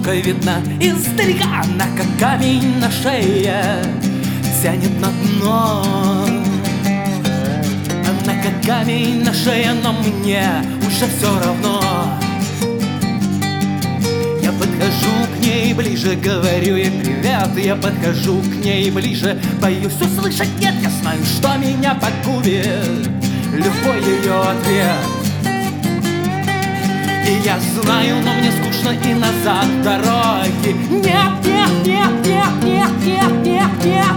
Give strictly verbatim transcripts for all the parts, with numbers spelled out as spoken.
походка видна издалека. Она, как камень на шее, тянет на дно. Она, как камень на шее, но мне уже все равно. Я подхожу к ней ближе, говорю ей привет. Я подхожу к ней ближе, боюсь услышать нет. Я знаю, что меня погубит любой ее ответ. И я знаю, но мне скучно и назад дороги нет, нет, нет, нет, нет, нет, нет, нет.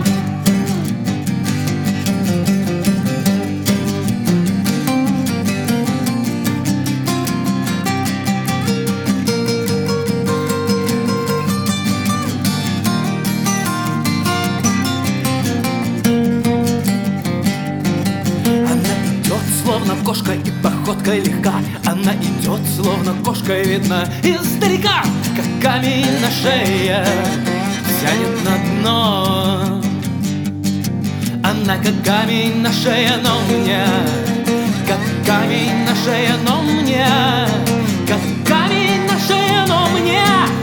Словно кошка и походка легка. Она идет, словно кошка видна издалека, как камень на шее, тянет на дно. Она как камень на шее, но мне, как камень на шее, но мне, как камень на шее, но мне